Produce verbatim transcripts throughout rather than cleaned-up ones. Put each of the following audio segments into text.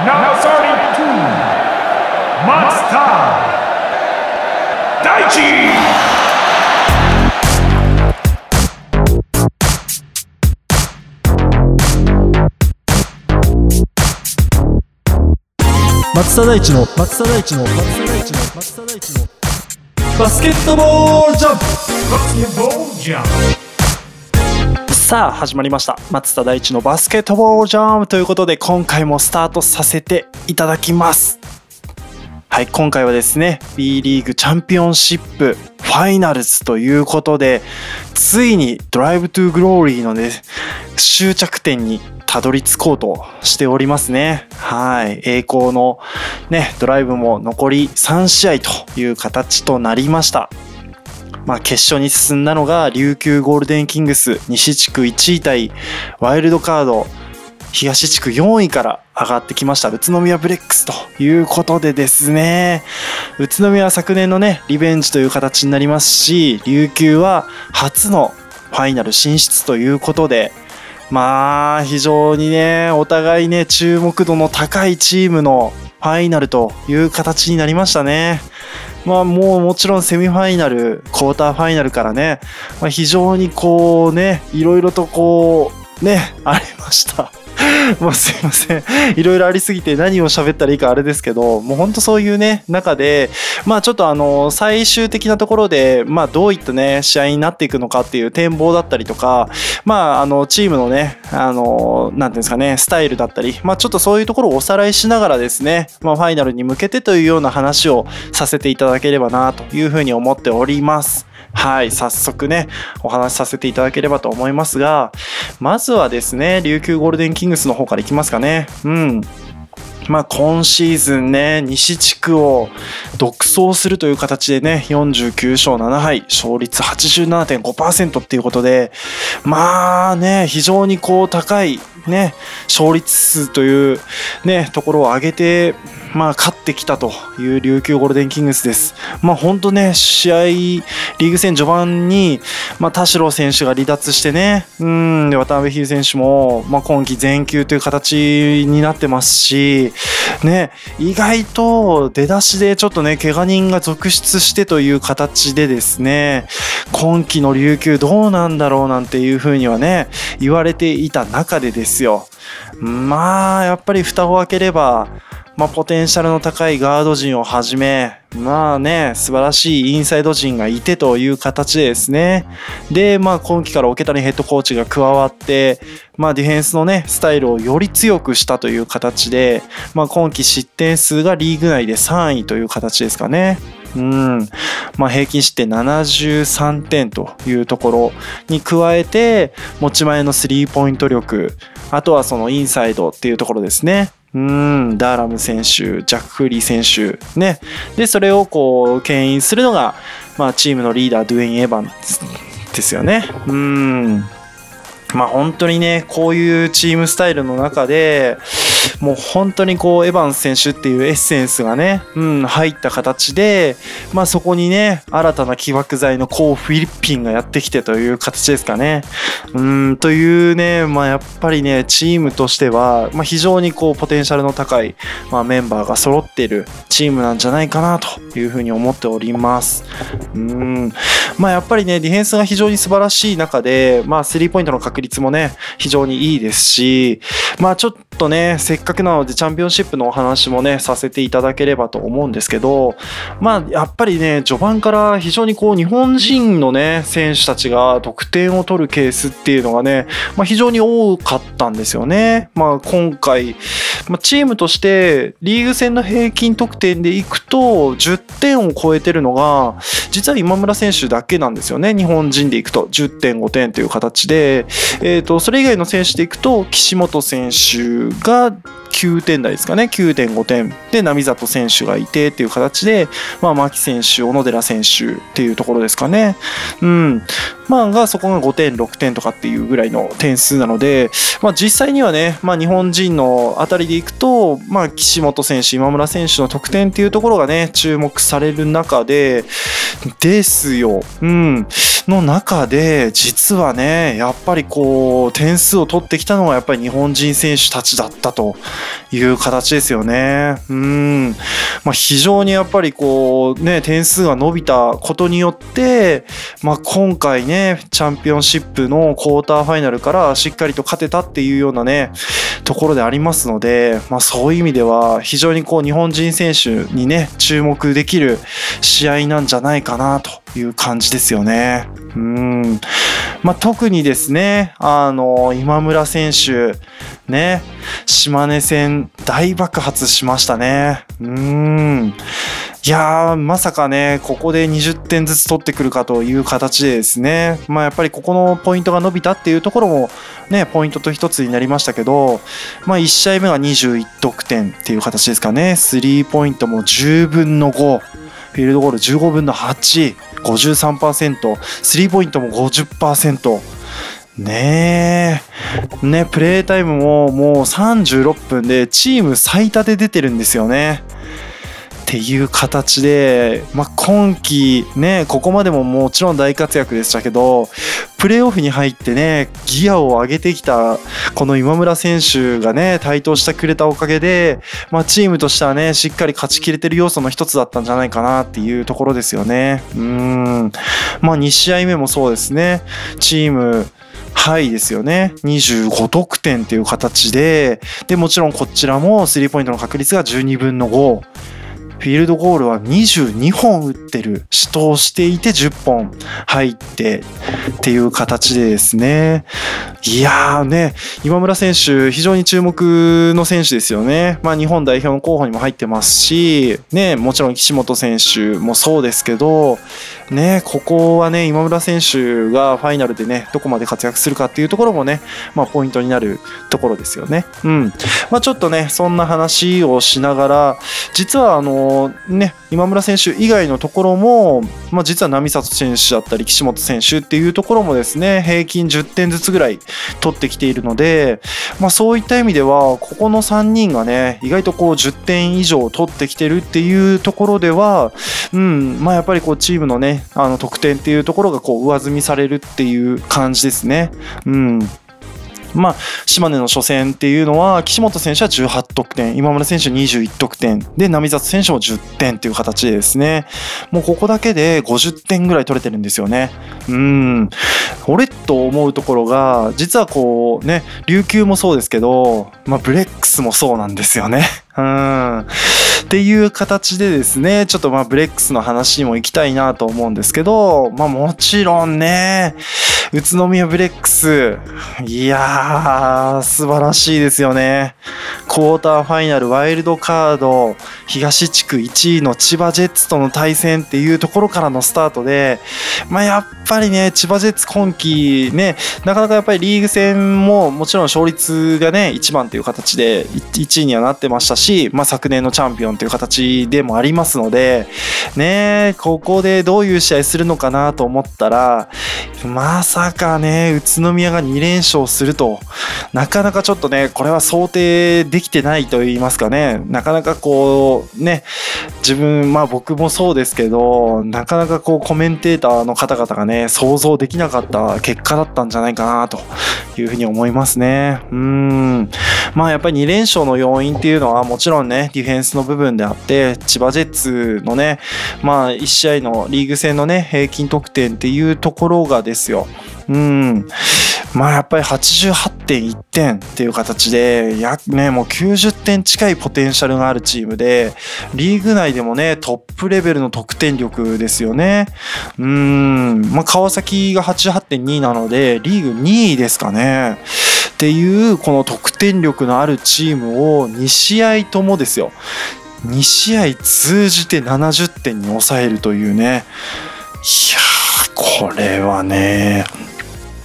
Now starting two, 松田大地。 松田大地の松田大地の松田大地の松田大地のバスケットボールジャンプ。 バスケットボールジャンプ。 さあ始まりました松田大地のバスケットボールジャンプということで、今回もスタートさせていただきます。はい、今回はですね B リーグチャンピオンシップファイナルズということで、ついにドライブトゥーグローリーのね終着点にたどり着こうとしておりますね。はい、栄光のねドライブも残りさん試合という形となりました。まあ、決勝に進んだのが琉球ゴールデンキングス西地区いちい対ワイルドカード東地区よんいから上がってきました宇都宮ブレックスということでですね、宇都宮は昨年のねリベンジという形になりますし、琉球は初のファイナル進出ということで、まあ非常にねお互いね注目度の高いチームのファイナルという形になりましたね。まあもうもちろんセミファイナル、クォーターファイナルからね、まあ、非常にこうねいろいろとこうねありましたもうすいません、いろいろありすぎて何を喋ったらいいかあれですけど、もう本当そういうね中でまあちょっとあの最終的なところでまあどういったね試合になっていくのかっていう展望だったりとか、まああのチームのねあのなんていうんですかねスタイルだったり、まあちょっとそういうところをおさらいしながらですね、まあファイナルに向けてというような話をさせていただければなというふうに思っております。はい、早速ねお話しさせていただければと思いますが、まずはですね琉球ゴールデンキングスの方からいきますかね。うんまあ今シーズンね西地区を独走するという形でねよんじゅうきゅうしょうななはい、勝率 はちじゅうななてんごパーセント っていうことで、まあね非常にこう高いね勝率数というねところを上げてまあ勝ってきたという琉球ゴールデンキングスです。まあ本当ね試合リーグ戦序盤にまあ田代選手が離脱してね、うんで渡辺比喩選手もまあ今季全休という形になってますしね、意外と出だしでちょっとね怪我人が続出してという形でですね、今季の琉球どうなんだろうなんていう風にはね言われていた中でですよ、まあやっぱり蓋を開ければまあ、ポテンシャルの高いガード陣をはじめまあね素晴らしいインサイド陣がいてという形でですね、でまあ今季から桶谷ヘッドコーチが加わってまあディフェンスのねスタイルをより強くしたという形で、まあ今季失点数がリーグ内でさんいという形ですかね。うんまあ、平均失点ななじゅうさんてんというところに加えて持ち前のスリーポイント力、あとはそのインサイドっていうところですね。うんダーラム選手、ジャック・フリー選手ね、でそれをこう牽引するのが、まあ、チームのリーダードゥエイン・エヴァンですよね。うんまあ本当にねこういうチームスタイルの中でもう本当にこうエヴァンス選手っていうエッセンスがね、うん、入った形で、まあそこにね新たな起爆剤のコー・フィリピンがやってきてという形ですかね。うんというね、まあやっぱりねチームとしては、まあ、非常にこうポテンシャルの高い、まあ、メンバーが揃っているチームなんじゃないかなというふうに思っております。うんまあやっぱりねディフェンスが非常に素晴らしい中で、まあスリーポイントの確率もね非常にいいですし、まあちょっとねせっかくなのでチャンピオンシップのお話もねさせていただければと思うんですけど、まあやっぱりね序盤から非常にこう日本人のね選手たちが得点を取るケースっていうのがね、まあ、非常に多かったんですよね。まあ今回、まあ、チームとしてリーグ戦の平均得点でいくとじゅってんを超えてるのが実は今村選手だけなんですよね。日本人でいくと じゅってんごてんという形で、えーとそれ以外の選手でいくと岸本選手がきゅうてん台ですかね、 きゅうてんごてんで並里選手がいてっていう形で、まあ、牧選手、小野寺選手っていうところですかね。うんまあがそこがごてんろくてんとかっていうぐらいの点数なので、まあ、実際にはね、まあ、日本人のあたりでいくと、まあ、岸本選手、今村選手の得点っていうところがね注目される中でですよ。うんの中で実はねやっぱりこう点数を取ってきたのはやっぱり日本人選手たちだったという形ですよね。うん、まあ、非常にやっぱりこうね点数が伸びたことによって、まあ、今回ねチャンピオンシップのクォーターファイナルからしっかりと勝てたっていうようなねところでありますので、まあ、そういう意味では非常にこう日本人選手にね注目できる試合なんじゃないかなという感じですよね。うん、まあ、特にですねあの今村選手ね島根戦大爆発しましたね。うーんいやーまさかねここでにじゅってんずつ取ってくるかという形でですね、まあやっぱりここのポイントが伸びたっていうところもねポイントと一つになりましたけど、まあいち試合目がにじゅういち得点っていう形ですかね。スリーポイントもじゅうぶんのご、フィールドゴールじゅうごぶんのはち、ごじゅうさんパーセント、スリーポイントも ごじゅっパーセントねえねプレータイムももうさんじゅうろっぷんでチーム最多で出てるんですよねっていう形で、まあ、今季ねここまでももちろん大活躍でしたけどプレーオフに入ってねギアを上げてきたこの今村選手がね台頭してくれたおかげで、まあ、チームとしてはねしっかり勝ちきれてる要素の一つだったんじゃないかなっていうところですよね。うーんまあに試合目もそうですねチームハイですよね。にじゅうご得点っていう形ででもちろんこちらもスリーポイントの確率がじゅうにぶんのご、フィールドゴールはにじゅうにほん打ってる、試投していてじゅっぽん入ってっていう形でですね、いやーね今村選手非常に注目の選手ですよね。まあ日本代表の候補にも入ってますしね、もちろん岸本選手もそうですけどね、ここはね今村選手がファイナルでねどこまで活躍するかっていうところもね、まあポイントになるところですよね。うん、まあちょっとねそんな話をしながら、実はあのね今村選手以外のところも、まあ実は並里選手だったり岸本選手っていうところもですね平均じゅってんずつぐらい取ってきているので、まあそういった意味ではここのさんにんがね意外とこうじゅってん以上取ってきてるっていうところでは、うんまあやっぱりこうチームのねあの得点っていうところがこう上積みされるっていう感じですね。うんまあ、島根の初戦っていうのは岸本選手はじゅうはち得点、今村選手にじゅういち得点で並里選手もじゅってんっていう形でですね、もうここだけでごじゅってんぐらい取れてるんですよね。うん俺と思うところが実はこうね琉球もそうですけど、まあ、ブレックスもそうなんですよね。うんっていう形でですねちょっとまあブレックスの話にも行きたいなと思うんですけど、まあもちろんね宇都宮ブレックスいやー素晴らしいですよね。クォーターファイナルワイルドカード東地区いちいの千葉ジェッツとの対戦っていうところからのスタートで、まあやっぱりね千葉ジェッツ今季ねなかなかやっぱりリーグ戦ももちろん勝率がねいちばんという形でいちいにはなってましたし、まあ昨年のチャンピオンという形でもありますのでね、ここでどういう試合するのかなと思ったらまさかね宇都宮がに連勝するとなかなかちょっとねこれは想定できてないと言いますかね、なかなかこうね自分まあ僕もそうですけどなかなかこうコメンテーターの方々がね想像できなかった結果だったんじゃないかなというふうに思いますね。うーんまあやっぱりに連勝の要因っていうのはもちろんねディフェンスの部分であって千葉ジェッツのねまあいち試合のリーグ戦のね平均得点っていうところがですよ、うんまあやっぱり はちじゅうはってんいってんっていう形でやねもうきゅうじゅってん近いポテンシャルがあるチームでリーグ内でもねトップレベルの得点力ですよね。うーんまあ川崎が はちじゅうはってんに なのでリーグにいですかねっていうこの得点力のあるチームをに試合ともですよに試合通じてななじゅってんに抑えるというね、いやーこれはね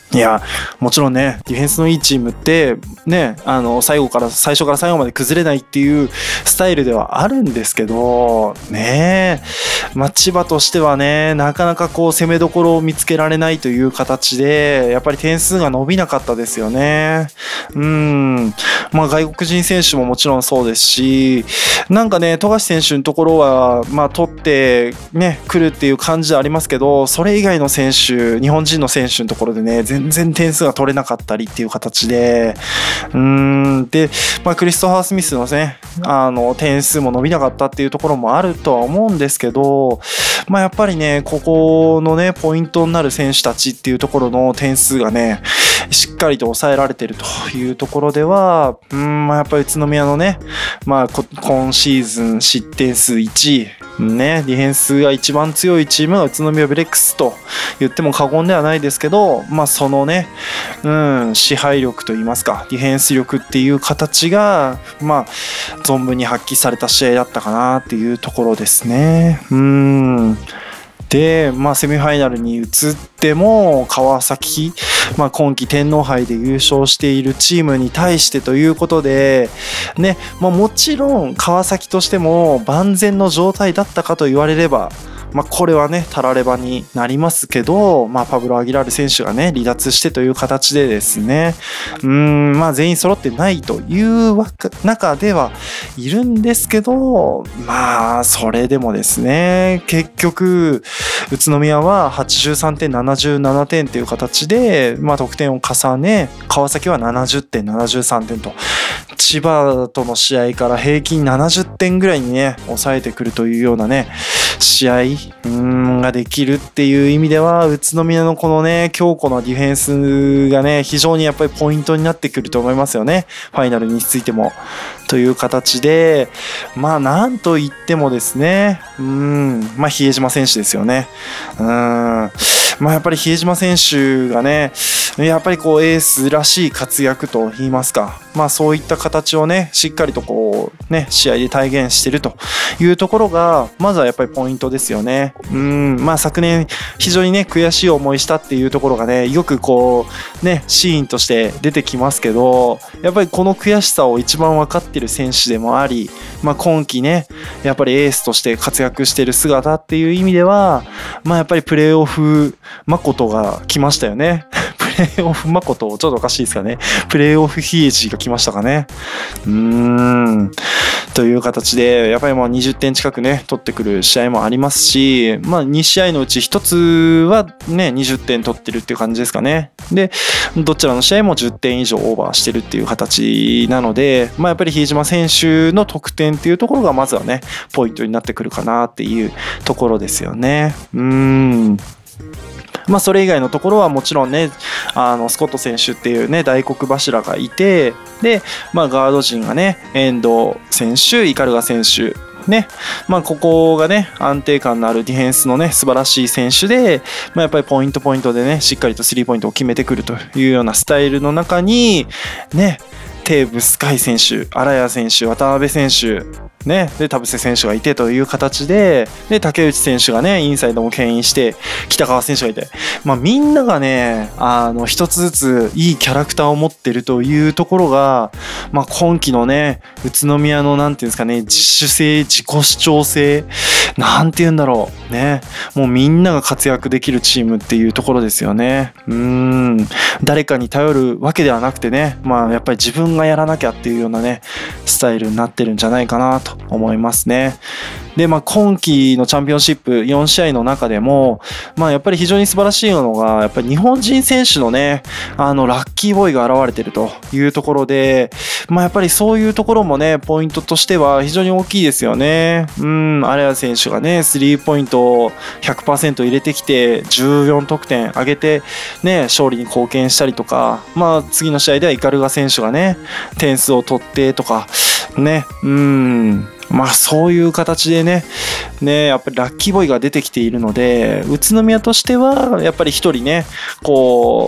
いやもちろんねディフェンスのいいチームってねあの最後から最初から最後まで崩れないっていうスタイルではあるんですけどねえ、まあ、千葉としてはねなかなかこう攻めどころを見つけられないという形でやっぱり点数が伸びなかったですよね。うんまあ外国人選手ももちろんそうですしなんかね富樫選手のところはまあ取ってね来るっていう感じでありますけどそれ以外の選手日本人の選手のところでね全然点数が取れなかったりっていう形でうーんで、まあ、クリストファー・スミスのねあの点数も伸びなかったっていうところもあるとは思うんですけど、まあ、やっぱりねここのねポイントになる選手たちっていうところの点数がねしっかりと抑えられてるというところではうーん、まあ、やっぱり宇都宮のね、まあ、今シーズン失点数いちいね、ディフェンスが一番強いチームが宇都宮ブレックスと言っても過言ではないですけど、まあ、そのね、うん、支配力といいますかディフェンス力っていう形が、まあ、存分に発揮された試合だったかなっていうところですね。うんで、まあ、セミファイナルに移っても川崎、まあ、今季天皇杯で優勝しているチームに対してということで、ねまあ、もちろん川崎としても万全の状態だったかと言われればまあ、これはねたらればになりますけど、まあ、パブロ・アギラール選手がね離脱してという形でですねうーん、まあ、全員揃ってないという中ではいるんですけどまあそれでもですね結局宇都宮ははちじゅうさんてんななじゅうななてんという形で、まあ、得点を重ね川崎はななじゅってんななじゅうさんてんと千葉との試合から平均ななじゅってんぐらいにね抑えてくるというようなね試合うーんができるっていう意味では宇都宮のこのね強固なディフェンスがね非常にやっぱりポイントになってくると思いますよねファイナルについてもという形でまあなんといってもですねうーんまあ比江島選手ですよねうーんまあやっぱり比江島選手がねやっぱりこうエースらしい活躍と言いますかまあそういった形をねしっかりとこうね試合で体現しているというところがまずはやっぱりポイントですよね。うんまあ昨年非常にね悔しい思いしたっていうところがねよくこうねシーンとして出てきますけどやっぱりこの悔しさを一番分かっている選手でもあり、まあ、今季ねやっぱりエースとして活躍している姿っていう意味ではまあやっぱりプレーオフ誠が来ましたよね。プレーオフ誠ちょっとおかしいですかね。プレーオフ比江島が来ましたかね。うーんという形でやっぱりまあにじゅってん近くね取ってくる試合もありますし、まあ、に試合のうちひとつはねにじゅってん取ってるっていう感じですかね。でどちらの試合もじゅってん以上オーバーしてるっていう形なので、まあ、やっぱり比江島選手の得点っていうところがまずはねポイントになってくるかなっていうところですよね。うーんまあ、それ以外のところはもちろんねあのスコット選手っていうね大黒柱がいてで、まあ、ガード陣がね遠藤選手鵤選手ねまあ、ここがね安定感のあるディフェンスのね素晴らしい選手で、まあ、やっぱりポイントポイントでねしっかりとスリーポイントを決めてくるというようなスタイルの中にねテーブス海選手荒谷選手渡辺選手ね、で田臥選手がいてという形で、で竹内選手がねインサイドも牽引して北川選手がいて、まあ、みんながねあの一つずついいキャラクターを持ってるというところが、まあ、今季のね宇都宮のなんていうんですかね自主性自己主張性なんていうんだろうねもうみんなが活躍できるチームっていうところですよね。うーん誰かに頼るわけではなくてね、まあ、やっぱり自分がやらなきゃっていうようなねスタイルになってるんじゃないかなと思いますね。で、まあ、今季のチャンピオンシップよん試合の中でも、まあ、やっぱり非常に素晴らしいのがやっぱり日本人選手のねあのラッキーボーイが現れてるというところで、まあ、やっぱりそういうところもねポイントとしては非常に大きいですよね。うん荒谷選手がねスリーポイントを ひゃくパーセント 入れてきてじゅうよん得点上げてね勝利に貢献したりとか、まあ、次の試合では鵤選手がね点数を取ってとかねうんまあそういう形でね、ねやっぱりラッキーボーイが出てきているので宇都宮としてはやっぱり一人ねこう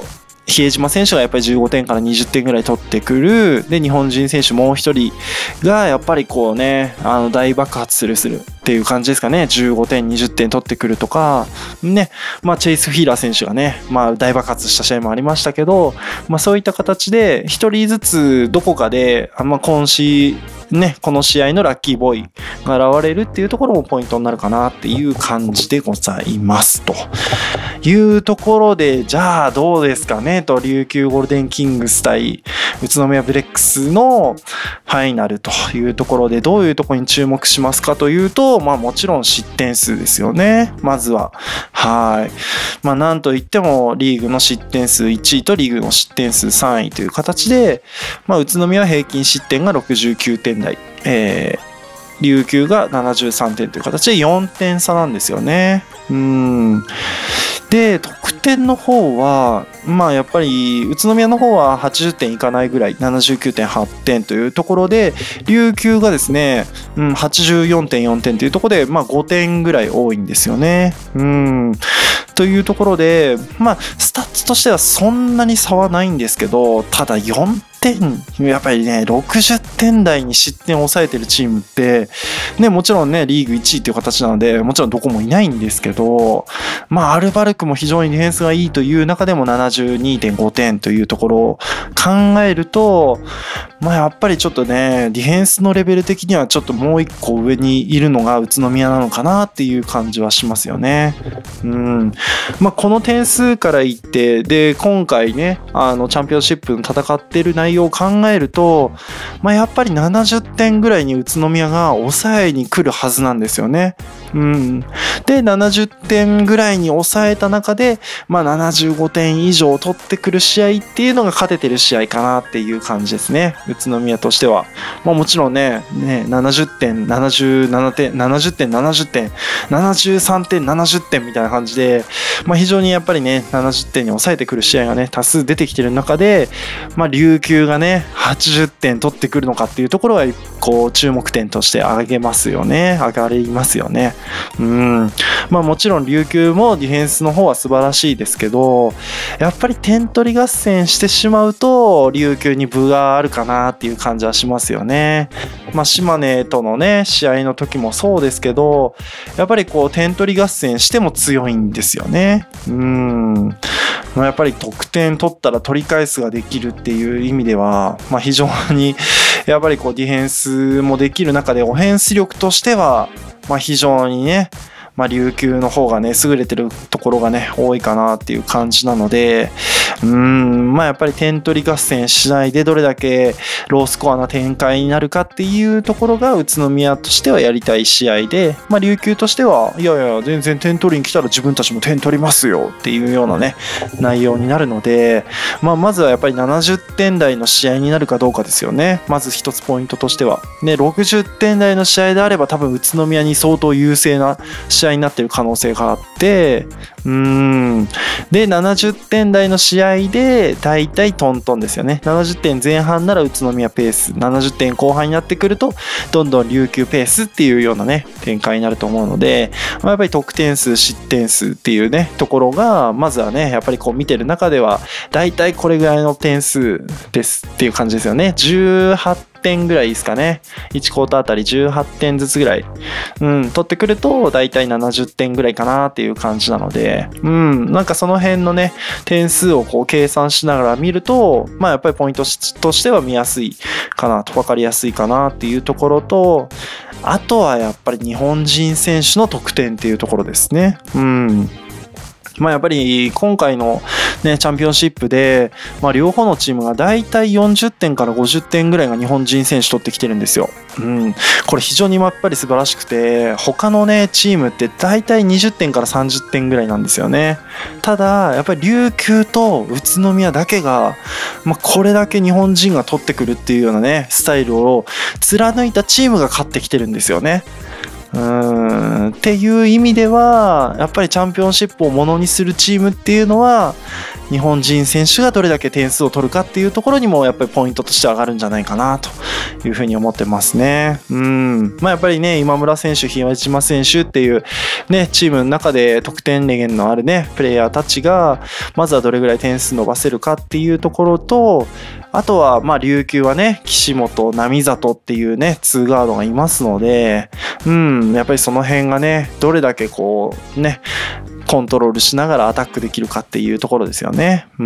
比江島選手がやっぱりじゅうごてんからにじゅってんぐらい取ってくる。で、日本人選手もう一人がやっぱりこうね、あの大爆発するするっていう感じですかね。じゅうごてん、にじゅってん取ってくるとか、ね、まあチェイス・フィーラー選手がね、まあ大爆発した試合もありましたけど、まあそういった形で一人ずつどこかで、まあ今シね、この試合のラッキーボーイが現れるっていうところもポイントになるかなっていう感じでございますというところで、じゃあどうですかねと、琉球ゴールデンキングス対宇都宮ブレックスのファイナルというところで、どういうところに注目しますかというと、まあもちろん失点数ですよね。まずははいまあなんといってもリーグの失点数いちいとリーグの失点数さんいという形で、まあ宇都宮は平均失点がろくじゅうきゅうてん台、えー、琉球がななじゅうさんてんという形でよんてん差なんですよね。うんで得点の方はまあやっぱり宇都宮の方ははちじゅってんいかないぐらい ななじゅうきゅうてんはちてんというところで、琉球がですね、うん、はちじゅうよんてんよんてんというところで、まあ、ごてんぐらい多いんですよね。うんというところで、まあスタッツとしてはそんなに差はないんですけど、ただよんてんやっぱりねろくじゅってん台に失点を抑えてるチームってね、もちろんねリーグいちいという形なのでもちろんどこもいないんですけど、まあアルバルクも非常にディフェンスがいいという中でも ななじゅうにてんごてんというところを考えると、まあやっぱりちょっとねディフェンスのレベル的にはちょっともう一個上にいるのが宇都宮なのかなっていう感じはしますよね。うんまあこの点数からいってで今回ねあのチャンピオンシップの戦ってる内容を考えると、まあやっぱりななじゅってんぐらいに宇都宮が抑えに来るはずなんですよね。うん、でななじゅってんぐらいに抑えた中で、まあ、ななじゅうごてん以上取ってくる試合っていうのが勝ててる試合かなっていう感じですね、宇都宮としては。まあ、もちろんね、ねななじゅってん、ななじゅうななてん、ななじゅってん、ななじゅってん、ななじゅうさんてん、ななじゅってんみたいな感じで、まあ、非常にやっぱりねななじゅってんに抑えてくる試合がね多数出てきてる中で、まあ、琉球がねはちじゅってん取ってくるのかっていうところはこう注目点として挙げますよね挙がりますよね。うんまあもちろん琉球もディフェンスの方は素晴らしいですけど、やっぱり点取り合戦してしまうと琉球に分があるかなっていう感じはしますよね。まあ島根とのね試合の時もそうですけど、やっぱりこう点取り合戦しても強いんですよね。うんまあ、やっぱり得点取ったら取り返すができるっていう意味では、まあ、非常にやっぱりこうディフェンスもできる中でオフェンス力としてはまあ非常にね、まあ、琉球の方がね優れてるところがね多いかなっていう感じなので、うーんまあやっぱり点取り合戦しないでどれだけロースコアな展開になるかっていうところが宇都宮としてはやりたい試合で、まあ、琉球としてはいやいや全然点取りに来たら自分たちも点取りますよっていうようなね内容になるので、まあ、まずはやっぱりななじゅってん台の試合になるかどうかですよね。まず一つポイントとしてはね、ろくじゅってん台の試合であれば多分宇都宮に相当優勢な試合になっている可能性があって、うーんでななじゅってん台の試合でだいたいトントンですよね。ななじゅってんぜん半なら宇都宮ペース、ななじゅってんこう半になってくるとどんどん琉球ペースっていうようなね展開になると思うので、まあ、やっぱり得点数失点数っていうねところがまずはねやっぱりこう見てる中ではだいたいこれぐらいの点数ですっていう感じですよね。じゅうはってんぐらいですかね。いちクォーターあたりじゅうはってんずつぐらい、うん、取ってくるとだいたいななじゅってんぐらいかなっていう感じなので、うん、なんかその辺のね点数をこう計算しながら見ると、まあやっぱりポイントとしては見やすいかなと、分かりやすいかなっていうところと、あとはやっぱり日本人選手の得点っていうところですね。うんまあ、やっぱり今回の、ね、チャンピオンシップで、まあ、両方のチームがだいたいよんじゅってんからごじゅってんぐらいが日本人選手取ってきてるんですよ。うん、これ非常にやっぱり素晴らしくて、他のねチームってだいたいにじゅってんからさんじゅってんぐらいなんですよね。ただやっぱり琉球と宇都宮だけが、まあ、これだけ日本人が取ってくるっていうようなねスタイルを貫いたチームが勝ってきてるんですよね。うーんっていう意味ではやっぱりチャンピオンシップをものにするチームっていうのは日本人選手がどれだけ点数を取るかっていうところにもやっぱりポイントとして上がるんじゃないかなというふうに思ってますね。うん。まあやっぱりね、今村選手、比江島選手っていうね、チームの中で得点レゲンのあるね、プレイヤーたちが、まずはどれぐらい点数伸ばせるかっていうところと、あとは、まあ、琉球はね、岸本、並里っていうね、ツーガードがいますので、うん、やっぱりその辺がね、どれだけこう、ね、コントロールしながらアタックできるかっていうところですよね。うん、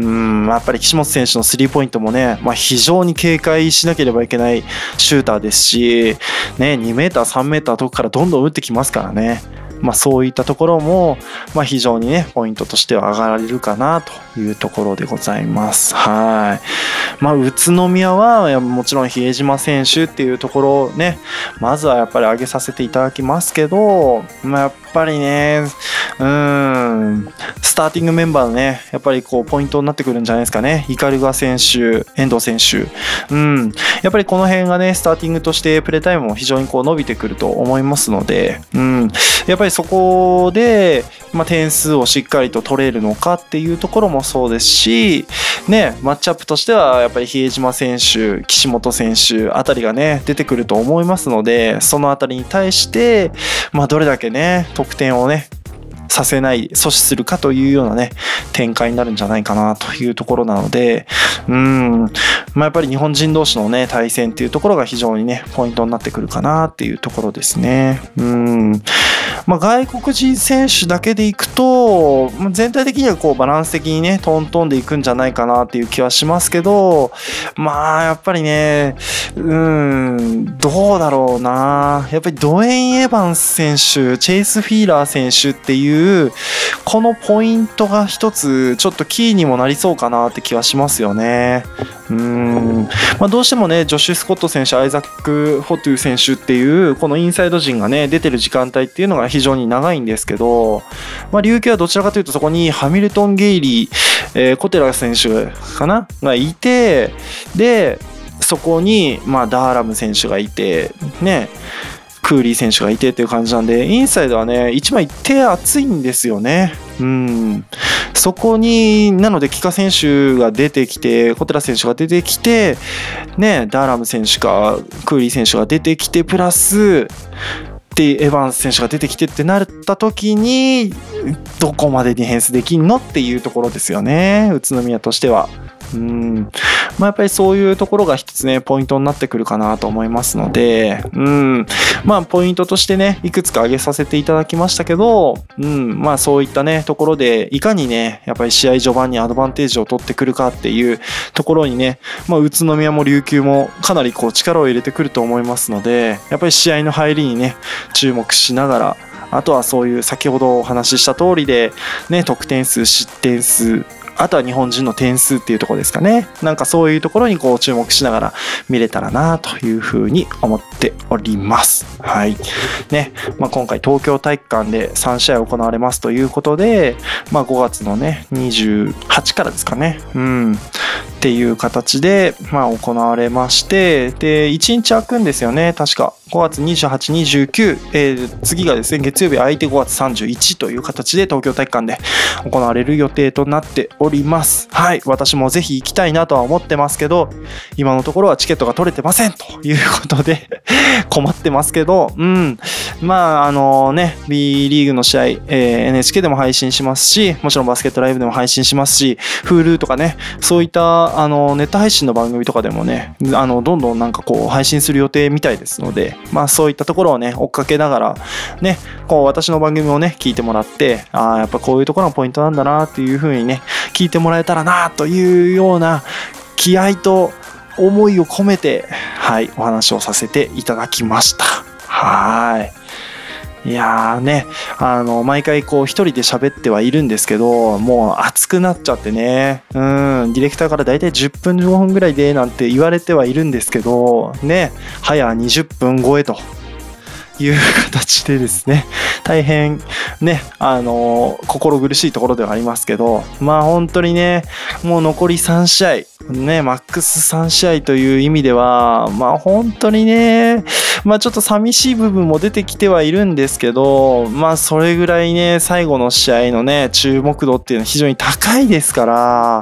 やっぱり岸本選手のスリーポイントもね、まあ、非常に警戒しなければいけないシューターですし、ね、にメーター、さんメーター遠くからどんどん打ってきますからね。まあ、そういったところも、まあ、非常にね、ポイントとしては上がられるかなというところでございます。はい。まあ、宇都宮はもちろん比江島選手っていうところをね、まずはやっぱり上げさせていただきますけど、まあ、やっぱりね、うーん、スターティングメンバーのね、やっぱりこう、ポイントになってくるんじゃないですかね。鵤選手、遠藤選手。うん。やっぱりこの辺がね、スターティングとしてプレータイムも非常にこう伸びてくると思いますので、うん。やっぱりそこで、まあ、点数をしっかりと取れるのかっていうところもそうですし、ね、マッチアップとしてはやっぱり比江島選手、岸本選手あたりがね、出てくると思いますので、そのあたりに対して、まあ、どれだけね、得点をね、させない、阻止するかというようなね、展開になるんじゃないかなというところなので、うん、まあ、やっぱり日本人同士のね、対戦っていうところが非常にね、ポイントになってくるかなっていうところですね。うん。まあ、外国人選手だけでいくと、全体的にはこうバランス的にね、トントンでいくんじゃないかなっていう気はしますけど、まあ、やっぱりね、うん、どうだろうな。やっぱりドウェイン・エヴァンス選手、チェイス・フィーラー選手っていう、このポイントが一つ、ちょっとキーにもなりそうかなって気はしますよね。うん、まあ、どうしてもね、ジョシュ・スコット選手、アイザック・フォトゥ選手っていう、このインサイド陣がね、出てる時間帯っていうのが非常に長いんですけど、まあ、琉球はどちらかというとそこにハミルトン・ゲイリー、えー、コテラ選手かながいて、で、そこに、まあ、ダーラム選手がいて、ね、クーリー選手がいてっていう感じなんで、インサイドはね、一枚手厚いんですよね。うん。そこに、なので、キカ選手が出てきて、コテラ選手が出てきて、ね、ダーラム選手か、クーリー選手が出てきて、プラス、でエヴァンス選手が出てきてってなった時に、どこまでディフェンスできんのっていうところですよね、宇都宮としては。うん、まあ、やっぱりそういうところが一つね、ポイントになってくるかなと思いますので、うん、まあ、ポイントとしてね、いくつか挙げさせていただきましたけど、うん、まあ、そういったね、ところで、いかにね、やっぱり試合序盤にアドバンテージを取ってくるかっていうところにね、まあ、宇都宮も琉球もかなりこう力を入れてくると思いますので、やっぱり試合の入りにね、注目しながら、あとはそういう先ほどお話しした通りで、ね、得点数、失点数、あとは日本人の点数っていうところですかね。なんかそういうところにこう注目しながら見れたらなというふうに思っております。はい。ね。まあ、今回東京体育館でさん試合行われますということで、まあ、ごがつのね、にじゅうはちからですかね。うん。っていう形で、まあ、行われまして、で、いちにち空くんですよね。確か。ごがつにじゅうはち、にじゅうく、えー、次がですね、月曜日空いてごがつさんじゅういちという形で東京体育館で行われる予定となっております。はい。私もぜひ行きたいなとは思ってますけど、今のところはチケットが取れてませんということで困ってますけど、うん。まあ、あのね、B リーグの試合、えー、エヌエイチケー でも配信しますし、もちろんバスケットライブでも配信しますし、Hulu とかね、そういったあのネット配信の番組とかでもね、あのどんどんなんかこう配信する予定みたいですので、まあそういったところをね追っかけながらね、こう私の番組をね聞いてもらって、ああやっぱこういうところがポイントなんだなっていう風にね聞いてもらえたらなというような気合と思いを込めて、はいお話をさせていただきました。はい。いやーね、あの、毎回こう一人で喋ってはいるんですけど、もう熱くなっちゃってね、うん、ディレクターからだいたいじゅっぷんじゅうごふんぐらいでなんて言われてはいるんですけど、ね、早にじゅっぷん超えという形でですね、 大変ね、あのー、心苦しいところではありますけど、まあ本当にね、もう残りさんしあい、ね、マックスさんしあいという意味では、まあ本当にね、まあちょっと寂しい部分も出てきてはいるんですけど、まあそれぐらいね、最後の試合のね、注目度っていうのは非常に高いですから、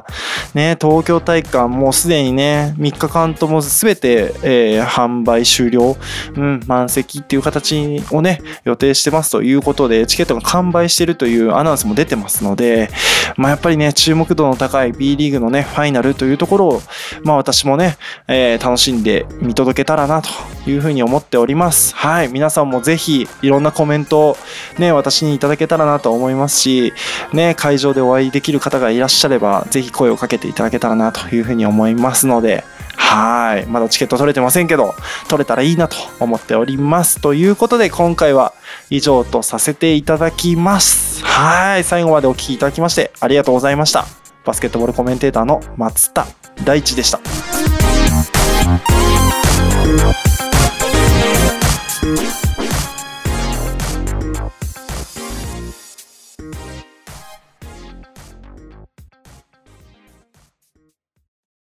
ね、東京体育館もうすでにね、みっかかんとも全て、えー、販売終了、うん、満席っていう形をね、予定してますということで、チケットが完売してるというアナウンスも出てますので、まあやっぱりね、注目度の高い B リーグのね、ファイナルというところを、まあ私もね、えー、楽しんで見届けたらなというふうに思っております。はい、皆さんもぜひいろんなコメントをね、私にいただけたらなと思いますし、ね、会場でお会いできる方がいらっしゃれば、ぜひ声をかけていただけたらなというふうに思いますので、はい、まだチケット取れてませんけど、取れたらいいなと思っております。ということで、今回は以上とさせていただきます。はい、最後までお聞きいただきましてありがとうございました。バスケットボールコメンテーターの松田大地でした。